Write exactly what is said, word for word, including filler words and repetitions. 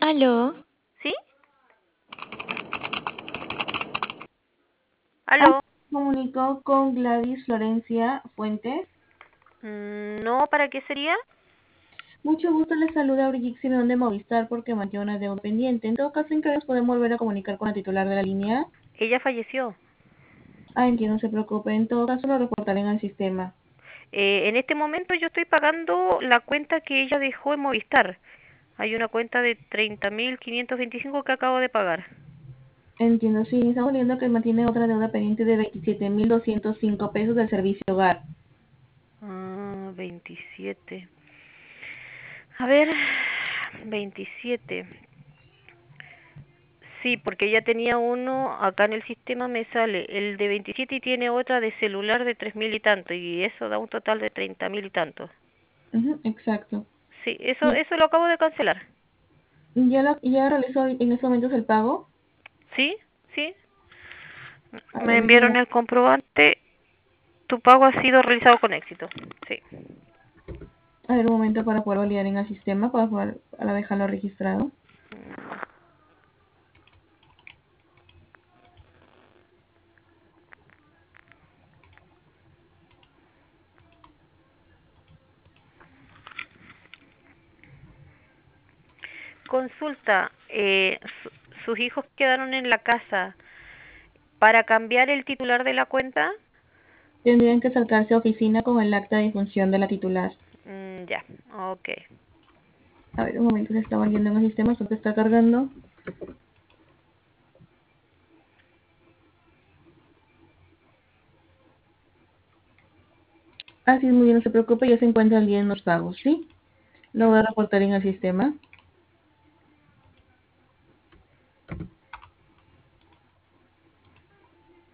Aló. ¿Sí? Ah, ¿Aló? comunicó con Gladys Florencia Fuentes. Mm, no, ¿para qué sería? Mucho gusto, les saluda Brigitte Simeón de Movistar porque mantiene una deuda pendiente. En todo caso, ¿en qué nos podemos volver a comunicar con la titular de la línea? Ella falleció. Ah, entiendo, no se preocupe. En todo caso, lo reportaré en el sistema. Eh, en este momento yo estoy pagando la cuenta que ella dejó en Movistar. Hay una cuenta de treinta mil quinientos veinticinco que acabo de pagar. Entiendo, sí, estamos viendo que mantiene otra deuda pendiente de veintisiete mil doscientos cinco pesos del servicio hogar. Ah, veintisiete. A ver, veintisiete. Sí, porque ella tenía uno, acá en el sistema me sale el de veintisiete y tiene otra de celular de tres mil y tanto, y eso da un total de treinta mil y tanto. Ujú, exacto. Sí, eso, Ya, eso lo acabo de cancelar. ya, lo, ya realizó en estos momentos el pago. ¿Sí? ¿Sí? A Me ver, déjeme enviaron un, el comprobante. Tu pago ha sido realizado con éxito. Sí. a ver, un momento para poder validar en el sistema, para poder para dejarlo registrado. Consulta, eh, su- sus hijos quedaron en la casa. Para cambiar el titular de la cuenta, Tendrían que acercarse a oficina con el acta de difunción de la titular. mm, ya, ok. A ver, un momento, se está volviendo en el sistema, esto que está cargando. Así es, muy bien, no se preocupe, ya se encuentra al día en los pagos, ¿sí? Lo voy a reportar en el sistema.